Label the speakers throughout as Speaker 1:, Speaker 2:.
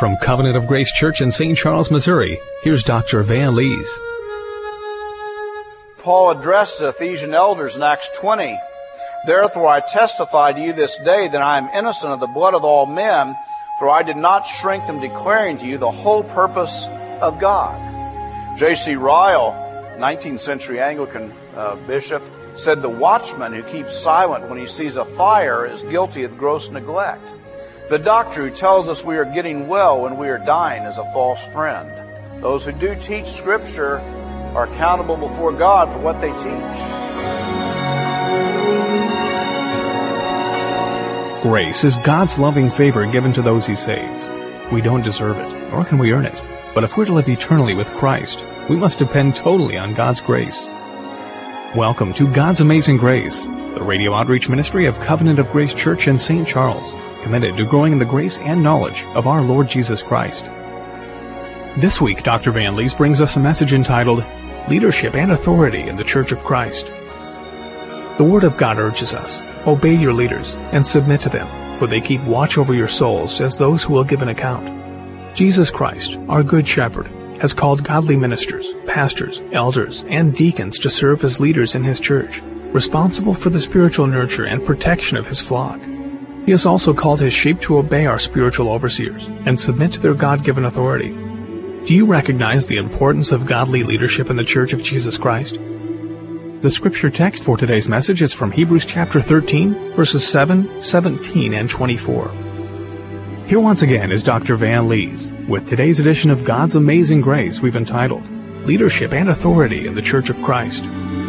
Speaker 1: From Covenant of Grace Church in St. Charles, Missouri, here's Dr. Van Lees.
Speaker 2: Paul addressed the Ephesian elders in Acts 20. Therefore I testify to you this day that I am innocent of the blood of all men, for I did not shrink from declaring to you the whole purpose of God. J.C. Ryle, 19th century Anglican bishop, said the watchman who keeps silent when he sees a fire is guilty of gross neglect. The doctor who tells us we are getting well when we are dying is a false friend. Those who do teach Scripture are accountable before God for what they teach.
Speaker 1: Grace is God's loving favor given to those He saves. We don't deserve it, nor can we earn it. But if we're to live eternally with Christ, we must depend totally on God's grace. Welcome to God's Amazing Grace, the radio outreach ministry of Covenant of Grace Church in St. Charles, committed to growing in the grace and knowledge of our Lord Jesus Christ. This week, Dr. Van Lees brings us a message entitled, Leadership and Authority in the Church of Christ. The Word of God urges us, obey your leaders and submit to them, for they keep watch over your souls as those who will give an account. Jesus Christ, our Good Shepherd, has called godly ministers, pastors, elders, and deacons to serve as leaders in His church, responsible for the spiritual nurture and protection of His flock. He has also called His sheep to obey our spiritual overseers and submit to their God-given authority. Do you recognize the importance of godly leadership in the Church of Jesus Christ? The scripture text for today's message is from Hebrews chapter 13, verses 7, 17, and 24. Here once again is Dr. Van Lees with today's edition of God's Amazing Grace we've entitled, Leadership and Authority in the Church of Christ.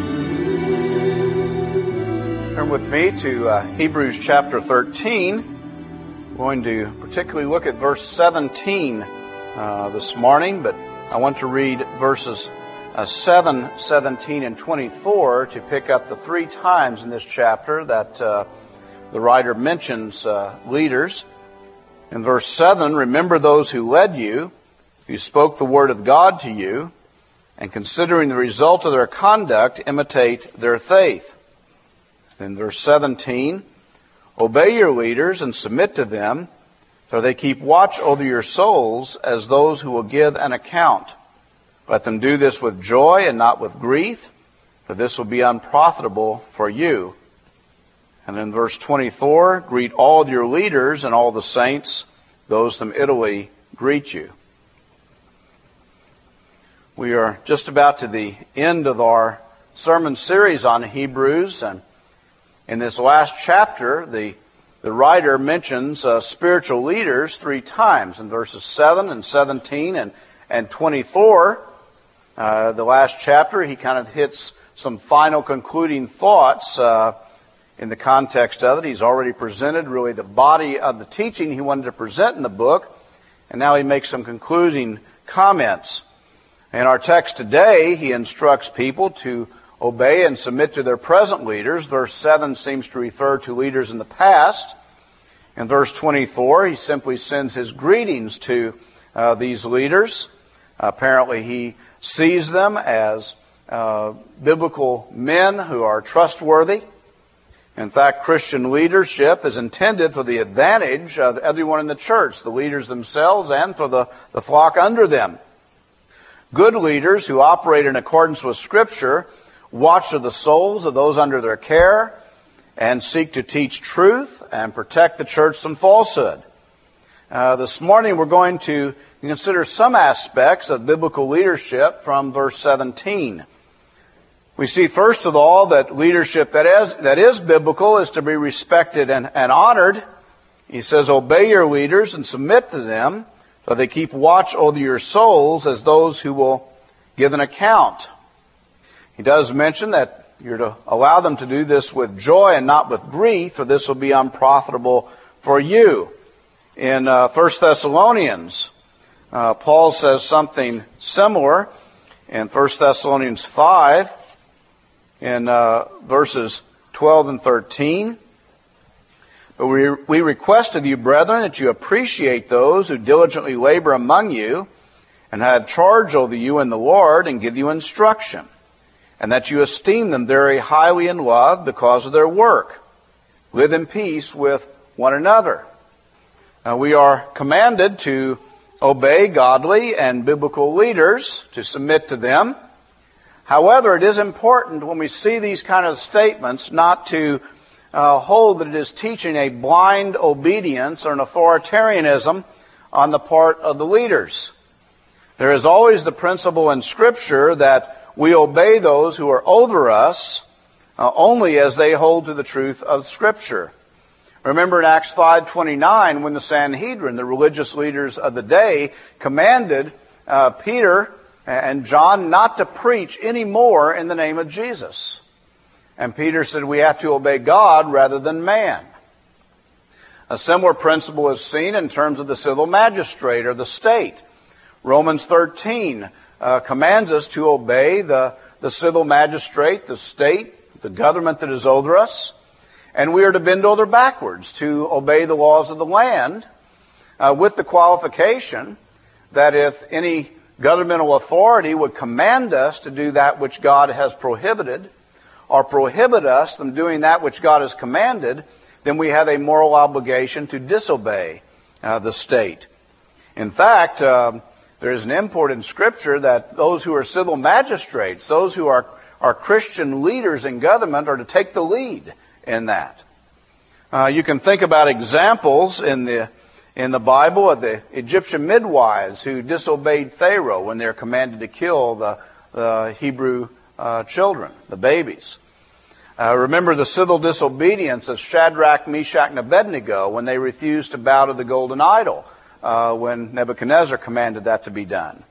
Speaker 2: Turn with me to Hebrews chapter 13. I'm going to particularly look at verse 17 this morning, but I want to read verses 7, 17, and 24 to pick up the three times in this chapter that the writer mentions leaders. In verse 7, remember those who led you, who spoke the word of God to you, and considering the result of their conduct, imitate their faith. In verse 17, obey your leaders and submit to them, for they keep watch over your souls as those who will give an account. Let them do this with joy and not with grief, for this will be unprofitable for you. And in verse 24, greet all your leaders and all the saints. Those from Italy greet you. We are just about to the end of our sermon series on Hebrews, and in this last chapter, the writer mentions spiritual leaders three times in verses 7 and 17 and 24. The last chapter, he kind of hits some final concluding thoughts in the context of it. He's already presented really the body of the teaching he wanted to present in the book, and now he makes some concluding comments. In our text today, he instructs people to obey and submit to their present leaders. Verse 7 seems to refer to leaders in the past. In verse 24, he simply sends his greetings to these leaders. Apparently, he sees them as biblical men who are trustworthy. In fact, Christian leadership is intended for the advantage of everyone in the church, the leaders themselves and for the flock under them. Good leaders who operate in accordance with Scripture watch the souls of those under their care and seek to teach truth and protect the church from falsehood. This morning we're going to consider some aspects of biblical leadership from verse 17. We see first of all that leadership that is biblical is to be respected and honored. He says, obey your leaders and submit to them, for they keep watch over your souls as those who will give an account. He does mention that you're to allow them to do this with joy and not with grief, for this will be unprofitable for you. In 1 Thessalonians, Paul says something similar in 1 Thessalonians 5, in verses 12 and 13. But we request of you, brethren, that you appreciate those who diligently labor among you and have charge over you in the Lord and give you instruction, and that you esteem them very highly in love because of their work. Live in peace with one another. We are commanded to obey godly and biblical leaders, to submit to them. However, it is important when we see these kind of statements not to hold that it is teaching a blind obedience or an authoritarianism on the part of the leaders. There is always the principle in Scripture that we obey those who are over us only as they hold to the truth of Scripture. Remember in Acts 5:29 when the Sanhedrin, the religious leaders of the day, commanded Peter and John not to preach any more in the name of Jesus. And Peter said we have to obey God rather than man. A similar principle is seen in terms of the civil magistrate or the state. Romans 13 commands us to obey the civil magistrate, the state, the government that is over us. And we are to bend over backwards to obey the laws of the land with the qualification that if any governmental authority would command us to do that which God has prohibited or prohibit us from doing that which God has commanded, then we have a moral obligation to disobey the state. In fact, there is an import in Scripture that those who are civil magistrates, those who are Christian leaders in government, are to take the lead in that. You can think about examples in the Bible of the Egyptian midwives who disobeyed Pharaoh when they're commanded to kill the Hebrew children, the babies. Remember the civil disobedience of Shadrach, Meshach, and Abednego when they refused to bow to the golden idol when Nebuchadnezzar commanded that to be done.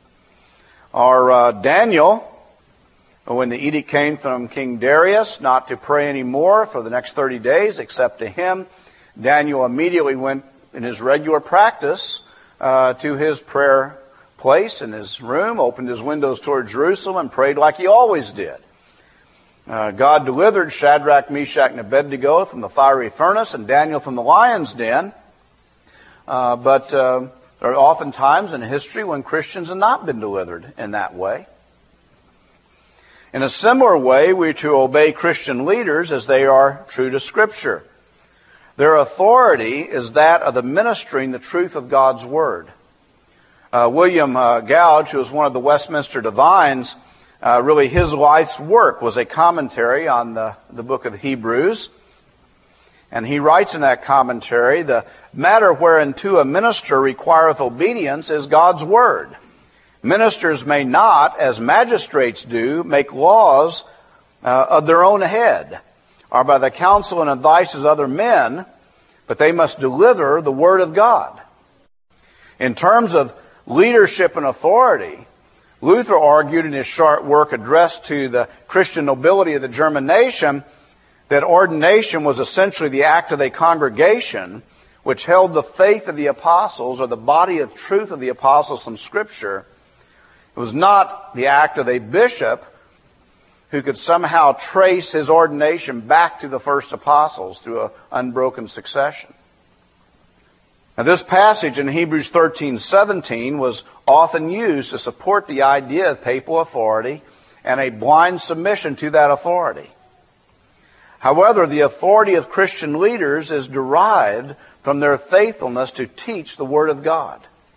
Speaker 2: Or Daniel, when the edict came from King Darius not to pray anymore for the next 30 days except to him, Daniel immediately went in his regular practice to his prayer place in his room, opened his windows toward Jerusalem, and prayed like he always did. God delivered Shadrach, Meshach, and Abednego from the fiery furnace and Daniel from the lion's den. But there are often times in history when Christians have not been delivered in that way. In a similar way, we are to obey Christian leaders as they are true to Scripture. Their authority is that of the ministering the truth of God's Word. William Gouge, who was one of the Westminster Divines, really his life's work was a commentary on the book of Hebrews. And he writes in that commentary, the matter whereunto a minister requireth obedience is God's Word. Ministers may not, as magistrates do, make laws of their own head, or by the counsel and advice of other men, but they must deliver the Word of God. In terms of leadership and authority, Luther argued in his short work addressed to the Christian nobility of the German nation that ordination was essentially the act of a congregation which held the faith of the apostles, or the body of truth of the apostles from Scripture. It was not the act of a bishop who could somehow trace his ordination back to the first apostles through an unbroken succession. Now, this passage in Hebrews 13:17 was often used to support the idea of papal authority and a blind submission to that authority. However, the authority of Christian leaders is derived from their faithfulness to teach the Word of God.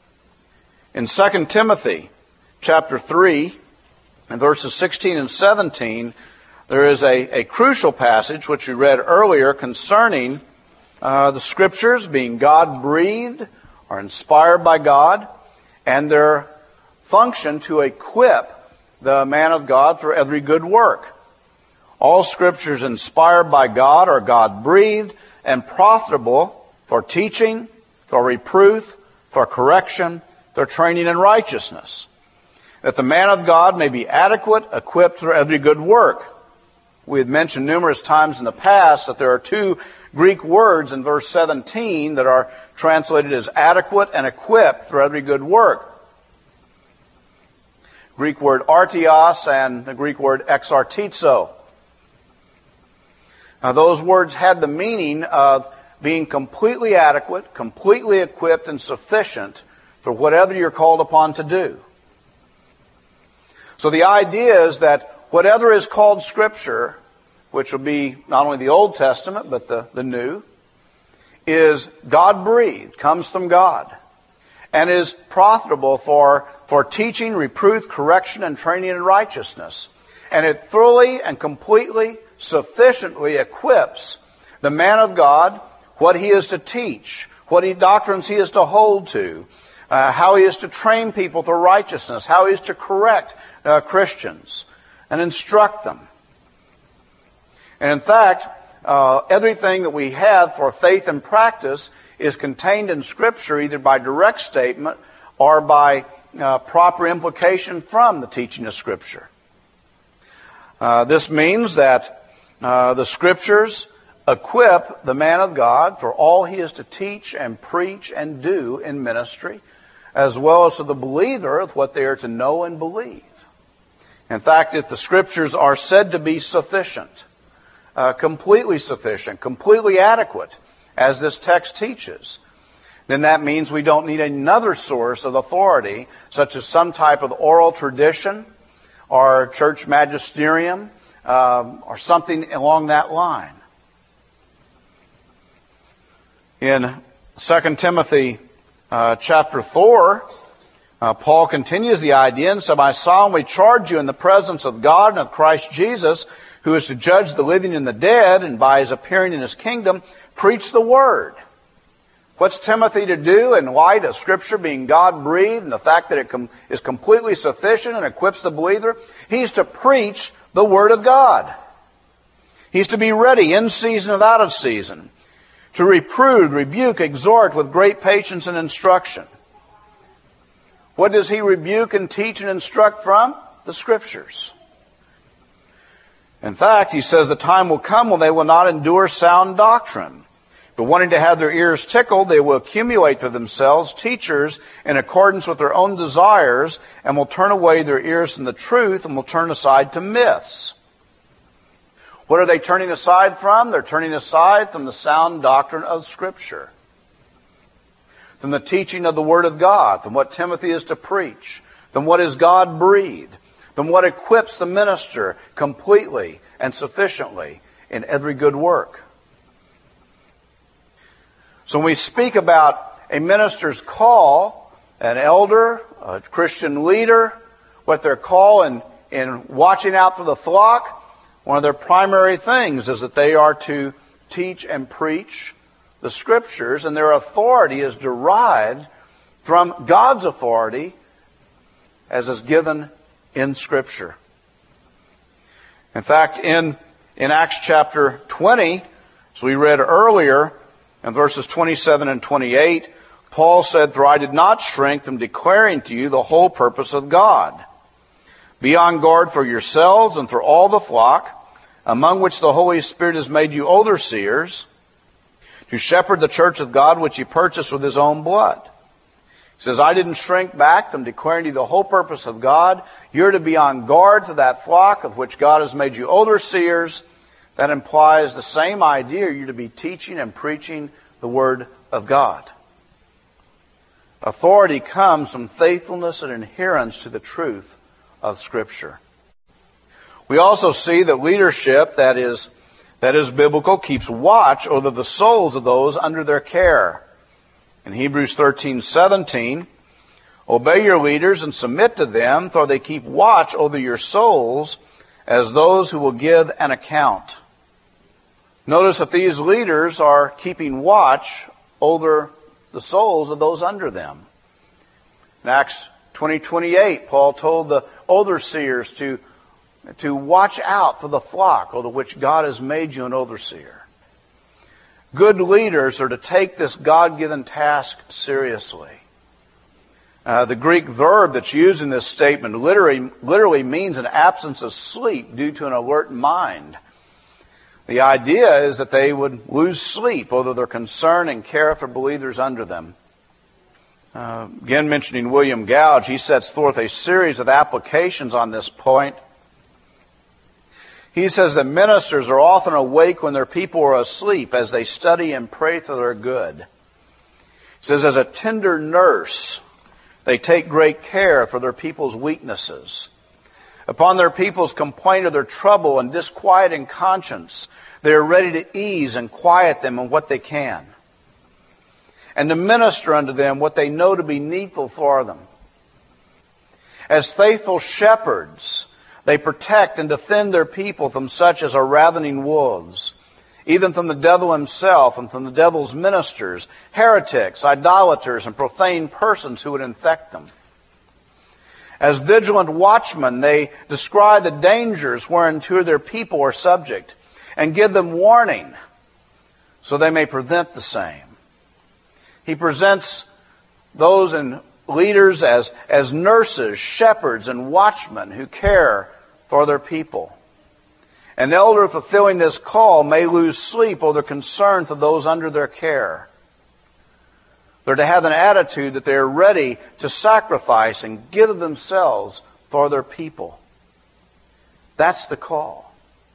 Speaker 2: In 2 Timothy chapter 3, in verses 16 and 17, there is a crucial passage which we read earlier concerning the Scriptures being God-breathed or inspired by God, and their function to equip the man of God for every good work. All Scriptures inspired by God are God-breathed and profitable for teaching, for reproof, for correction, for training in righteousness, that the man of God may be adequate, equipped for every good work. We had mentioned numerous times in the past that there are two Greek words in verse 17 that are translated as adequate and equipped for every good work. Greek word artios and the Greek word exartizo. Now, those words had the meaning of being completely adequate, completely equipped, and sufficient for whatever you're called upon to do. So the idea is that whatever is called Scripture, which will be not only the Old Testament but the New, is God-breathed, comes from God. and is profitable for teaching, reproof, correction, and training in righteousness. And it thoroughly and completely, sufficiently equips the man of God what he is to teach, what doctrines he is to hold to, how he is to train people to righteousness, how he is to correct Christians and instruct them. And in fact, everything that we have for faith and practice is contained in Scripture either by direct statement or by proper implication from the teaching of Scripture. This means that the Scriptures equip the man of God for all he is to teach and preach and do in ministry, as well as to the believer of what they are to know and believe. In fact, if the Scriptures are said to be sufficient, completely sufficient, completely adequate, as this text teaches, then that means we don't need another source of authority, such as some type of oral tradition or church magisterium or something along that line. In 2 Timothy chapter 4, Paul continues the idea and said, I solemnly charge you in the presence of God and of Christ Jesus, who is to judge the living and the dead, and by his appearing in his kingdom, preach the word. What's Timothy to do in light of Scripture being God-breathed and the fact that it is completely sufficient and equips the believer? He's to preach the word of God. He's to be ready in season and out of season, to reprove, rebuke, exhort with great patience and instruction. What does he rebuke and teach and instruct from? The Scriptures. In fact, he says the time will come when they will not endure sound doctrine, but wanting to have their ears tickled, they will accumulate for themselves teachers in accordance with their own desires, and will turn away their ears from the truth and will turn aside to myths. What are they turning aside from? They're turning aside from the sound doctrine of Scripture, from the teaching of the Word of God, from what Timothy is to preach, from what is God-breathed, from what equips the minister completely and sufficiently in every good work. So when we speak about a minister's call, an elder, a Christian leader, what their call in watching out for the flock, one of their primary things is that they are to teach and preach the Scriptures, and their authority is derived from God's authority as is given in Scripture. In fact, in Acts chapter 20, as we read earlier, in verses 27 and 28, Paul said, For I did not shrink from declaring to you the whole purpose of God. Be on guard for yourselves and for all the flock, among which the Holy Spirit has made you overseers, to shepherd the church of God which he purchased with his own blood. He says, I didn't shrink back from declaring to you the whole purpose of God. You're to be on guard for that flock of which God has made you overseers. That implies the same idea. You're to be teaching and preaching the Word of God. Authority comes from faithfulness and adherence to the truth of Scripture. We also see that leadership that is biblical keeps watch over the souls of those under their care. In Hebrews 13:17, obey your leaders and submit to them, for they keep watch over your souls as those who will give an account. Notice that these leaders are keeping watch over the souls of those under them. In Acts 20:28, Paul told the overseers to watch out for the flock over which God has made you an overseer. Good leaders are to take this God-given task seriously. The Greek verb that's used in this statement literally means an absence of sleep due to an alert mind. The idea is that they would lose sleep over their concern and care for believers under them. Again, mentioning William Gouge, he sets forth a series of applications on this point. He says that ministers are often awake when their people are asleep as they study and pray for their good. He says, as a tender nurse, they take great care for their people's weaknesses. Upon their people's complaint of their trouble and disquieting conscience, they are ready to ease and quiet them in what they can. and to minister unto them what they know to be needful for them. As faithful shepherds, they protect and defend their people from such as are ravening wolves, even from the devil himself and from the devil's ministers, heretics, idolaters, and profane persons who would infect them. As vigilant watchmen, they descry the dangers whereunto their people are subject, and give them warning, so they may prevent the same. He presents those in leaders as nurses, shepherds, and watchmen who care for their people. An elder fulfilling this call may lose sleep over concern for those under their care. They're to have an attitude that they are ready to sacrifice and give of themselves for their people. That's the call.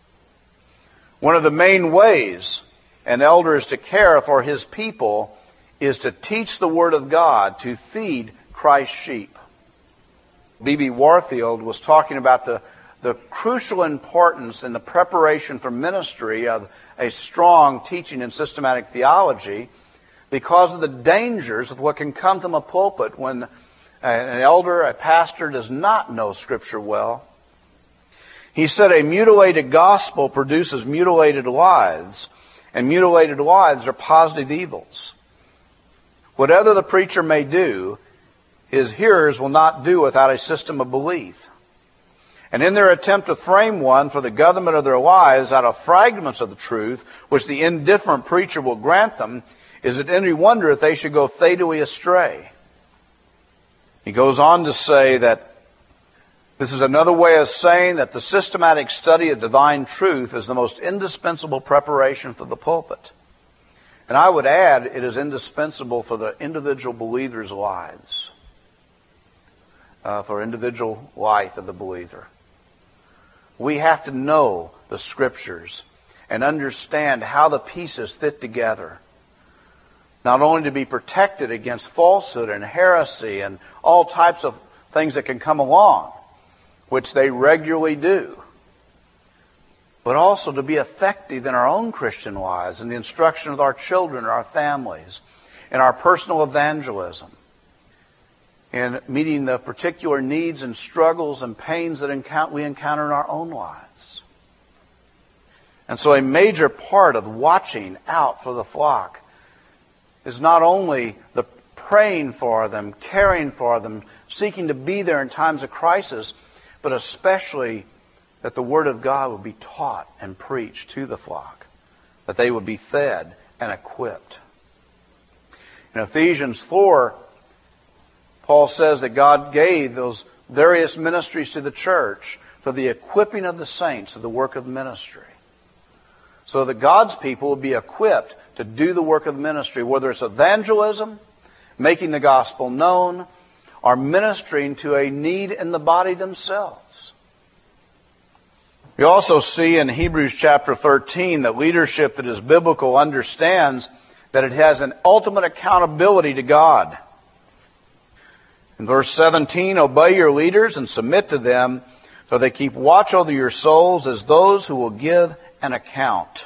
Speaker 2: One of the main ways an elder is to care for his people is to teach the Word of God, to feed Christ's sheep. B.B. Warfield was talking about the crucial importance in the preparation for ministry of a strong teaching in systematic theology because of the dangers of what can come from a pulpit when an elder, a pastor, does not know Scripture well. He said a mutilated gospel produces mutilated lives, and mutilated lives are positive evils. Whatever the preacher may do, his hearers will not do without a system of belief. And in their attempt to frame one for the government of their lives out of fragments of the truth, which the indifferent preacher will grant them, is it any wonder if they should go fatally astray? He goes on to say that this is another way of saying that the systematic study of divine truth is the most indispensable preparation for the pulpit. And I would add, it is indispensable for the individual believer's lives, for individual life of the believer. We have to know the Scriptures and understand how the pieces fit together. Not only to be protected against falsehood and heresy and all types of things that can come along, which they regularly do, but also to be effective in our own Christian lives, in the instruction of our children, our families, in our personal evangelism, in meeting the particular needs and struggles and pains that we encounter in our own lives. And so a major part of watching out for the flock is not only the praying for them, caring for them, seeking to be there in times of crisis, but especially that the Word of God would be taught and preached to the flock, that they would be fed and equipped. In Ephesians 4, Paul says that God gave those various ministries to the church for the equipping of the saints of the work of ministry, so that God's people would be equipped to do the work of ministry, whether it's evangelism, making the gospel known, or ministering to a need in the body themselves. We also see in Hebrews chapter 13 that leadership that is biblical understands that it has an ultimate accountability to God. In verse 17, obey your leaders and submit to them, so they keep watch over your souls as those who will give an account.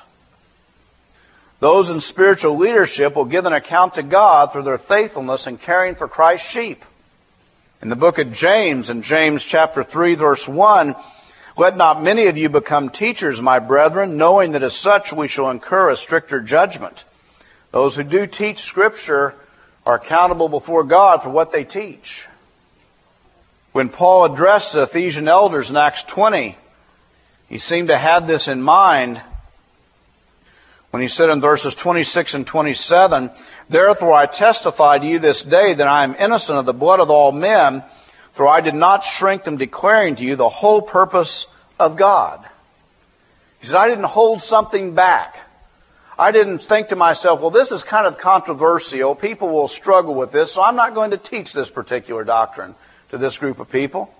Speaker 2: Those in spiritual leadership will give an account to God for their faithfulness in caring for Christ's sheep. In the book of James, in James chapter 3, verse 1, let not many of you become teachers, my brethren, knowing that as such we shall incur a stricter judgment. Those who do teach Scripture are accountable before God for what they teach. When Paul addressed the Ephesian elders in Acts 20, he seemed to have this in mind when he said in verses 26 and 27, therefore I testify to you this day that I am innocent of the blood of all men, for I did not shrink from declaring to you the whole purpose of God. He said, I didn't hold something back. I didn't think to myself, well, this is kind of controversial. People will struggle with this, so I'm not going to teach this particular doctrine to this group of people.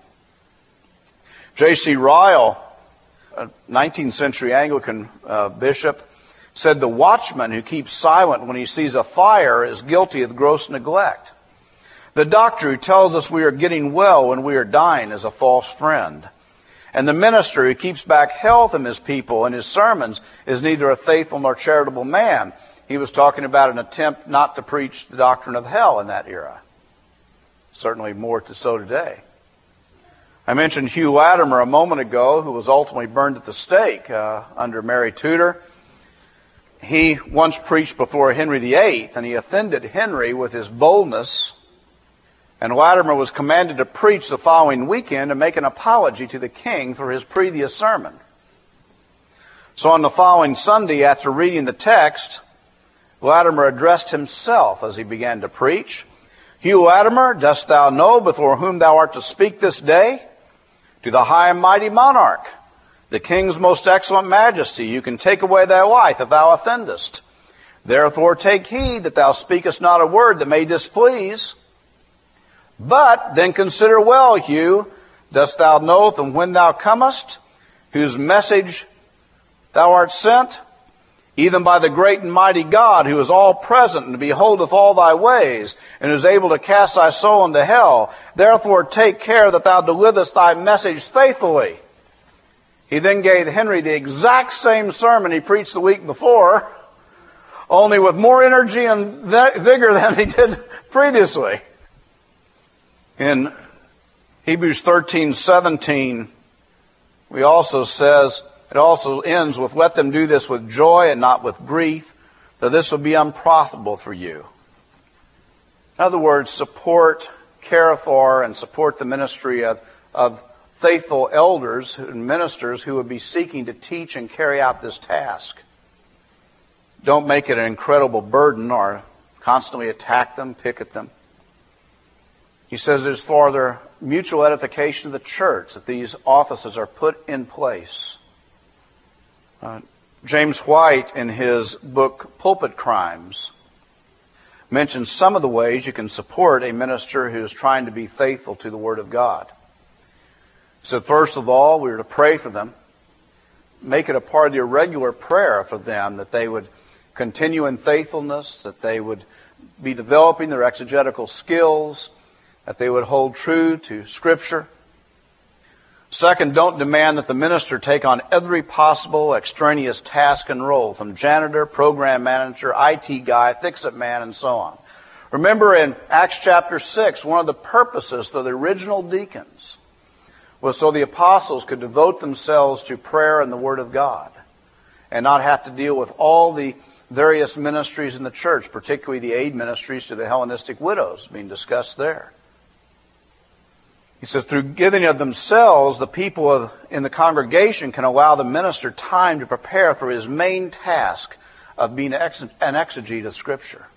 Speaker 2: J.C. Ryle, a 19th century Anglican bishop, said the watchman who keeps silent when he sees a fire is guilty of gross neglect. The doctor who tells us we are getting well when we are dying is a false friend. And the minister who keeps back health in his people and his sermons is neither a faithful nor charitable man. he was talking about an attempt not to preach the doctrine of hell in that era. Certainly more so today. I mentioned Hugh Latimer a moment ago, who was ultimately burned at the stake under Mary Tudor. He once preached before Henry VIII, and he offended Henry with his boldness. And Latimer was commanded to preach the following weekend and make an apology to the king for his previous sermon. So on the following Sunday, after reading the text, Latimer addressed himself as he began to preach. Hugh Latimer, dost thou know before whom thou art to speak this day? To the high and mighty monarch, the king's most excellent majesty, you can take away thy life if thou offendest. Therefore take heed that thou speakest not a word that may displease. But then consider well, Hugh, dost thou know from when thou comest, whose message thou art sent? Even by the great and mighty God, who is all present and beholdeth all thy ways, and is able to cast thy soul into hell. Therefore take care that thou deliverest thy message faithfully. He then gave Henry the exact same sermon he preached the week before, only with more energy and vigor than he did previously. In Hebrews 13:17, we also says, it also ends with, let them do this with joy and not with grief, that this will be unprofitable for you. In other words, support, care for, and support the ministry of faithful elders and ministers who would be seeking to teach and carry out this task. Don't make it an incredible burden or constantly attack them, pick at them. He says it is for their mutual edification of the church that these offices are put in place. James White, in his book Pulpit Crimes, mentions some of the ways you can support a minister who is trying to be faithful to the Word of God. He said, first of all, we are to pray for them. Make it a part of your regular prayer for them, that they would continue in faithfulness, that they would be developing their exegetical skills, that they would hold true to Scripture. Second, don't demand that the minister take on every possible extraneous task and role, from janitor, program manager, IT guy, fix-it man, and so on. Remember in Acts chapter 6, one of the purposes for the original deacons was so the apostles could devote themselves to prayer and the Word of God and not have to deal with all the various ministries in the church, particularly the aid ministries to the Hellenistic widows being discussed there. He says, through giving of themselves, the people in the congregation can allow the minister time to prepare for his main task of being an exegete of Scripture.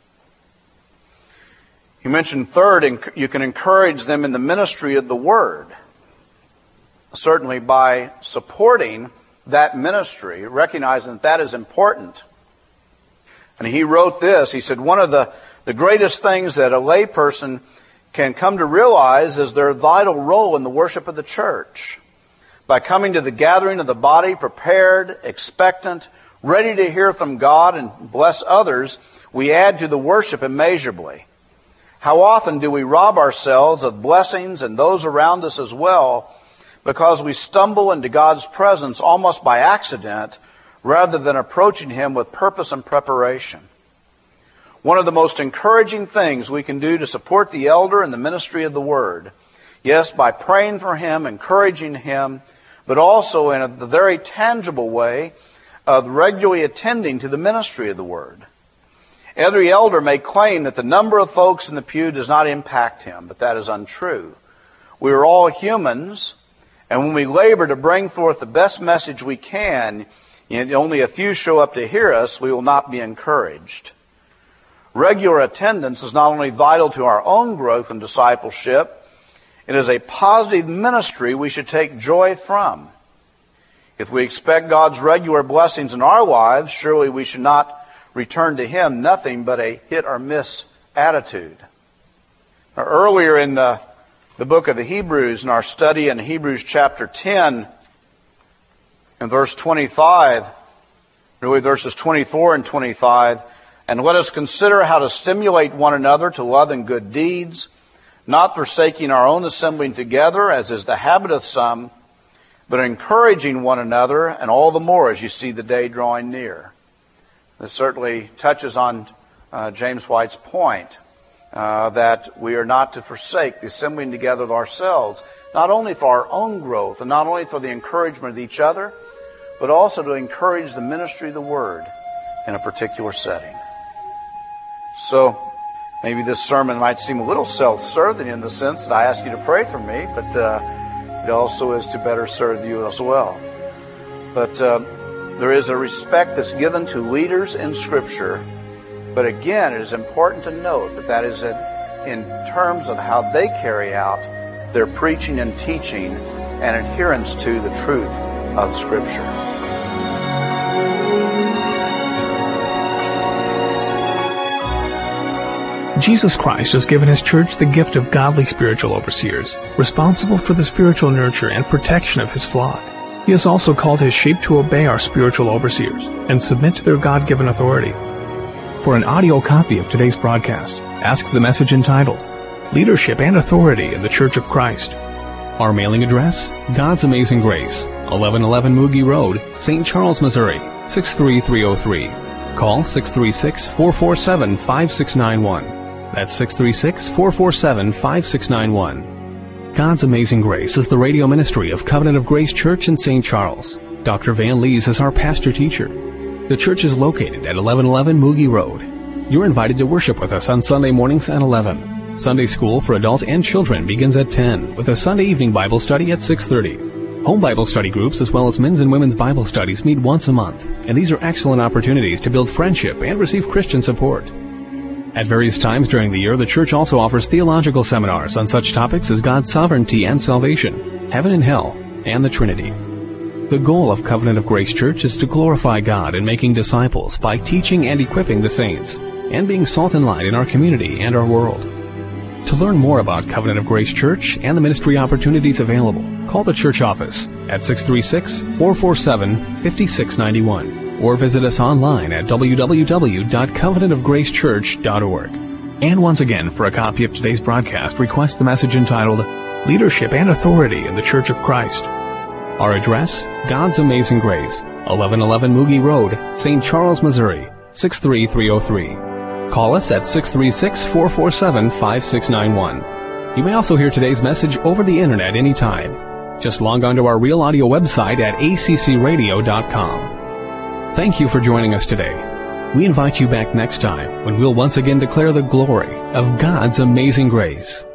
Speaker 2: He mentioned third, you can encourage them in the ministry of the Word. Certainly by supporting that ministry, recognizing that that is important. And he wrote this, he said, one of the greatest things that a layperson can come to realize is their vital role in the worship of the church. By coming to the gathering of the body prepared, expectant, ready to hear from God and bless others, we add to the worship immeasurably. How often do we rob ourselves of blessings and those around us as well, because we stumble into God's presence almost by accident rather than approaching Him with purpose and preparation. One of the most encouraging things we can do to support the elder in the ministry of the Word, yes, by praying for him, encouraging him, but also in a very tangible way of regularly attending to the ministry of the Word. Every elder may claim that the number of folks in the pew does not impact him, but that is untrue. We are all humans, and when we labor to bring forth the best message we can, and only a few show up to hear us, we will not be encouraged. Regular attendance is not only vital to our own growth and discipleship, it is a positive ministry we should take joy from. If we expect God's regular blessings in our lives, surely we should not return to Him nothing but a hit-or-miss attitude. Now, earlier in the book of the Hebrews, in our study in Hebrews chapter 10, in verse 25, really verses 24 and 25, and let us consider how to stimulate one another to love and good deeds, not forsaking our own assembling together, as is the habit of some, but encouraging one another, and all the more as you see the day drawing near. This certainly touches on James White's point that we are not to forsake the assembling together of ourselves, not only for our own growth and not only for the encouragement of each other, but also to encourage the ministry of the Word in a particular setting. So maybe this sermon might seem a little self-serving in the sense that I ask you to pray for me, but it also is to better serve you as well. But there is a respect that's given to leaders in Scripture. But again, it is important to note that that is in terms of how they carry out their preaching and teaching and adherence to the truth of Scripture.
Speaker 1: Jesus Christ has given His church the gift of godly spiritual overseers, responsible for the spiritual nurture and protection of His flock. He has also called His sheep to obey our spiritual overseers and submit to their God-given authority. For an audio copy of today's broadcast, ask the message entitled, Leadership and Authority in the Church of Christ. Our mailing address, God's Amazing Grace, 1111 Moogie Road, St. Charles, Missouri, 63303. Call 636-447-5691. That's 636-447-5691. God's Amazing Grace is the radio ministry of Covenant of Grace Church in St. Charles. Dr. Van Lees is our pastor-teacher. The church is located at 1111 Moogie Road. You're invited to worship with us on Sunday mornings at 11. Sunday school for adults and children begins at 10, with a Sunday evening Bible study at 6:30. Home Bible study groups as well as men's and women's Bible studies meet once a month, and these are excellent opportunities to build friendship and receive Christian support. At various times during the year, the church also offers theological seminars on such topics as God's sovereignty and salvation, heaven and hell, and the Trinity. The goal of Covenant of Grace Church is to glorify God in making disciples by teaching and equipping the saints, and being salt and light in our community and our world. To learn more about Covenant of Grace Church and the ministry opportunities available, call the church office at 636-447-5691 or visit us online at www.covenantofgracechurch.org. And once again, for a copy of today's broadcast, request the message entitled, Leadership and Authority in the Church of Christ. Our address, God's Amazing Grace, 1111 Moogie Road, St. Charles, Missouri, 63303. Call us at 636-447-5691. You may also hear today's message over the internet anytime. Just log on to our Real Audio website at accradio.com. Thank you for joining us today. We invite you back next time when we'll once again declare the glory of God's amazing grace.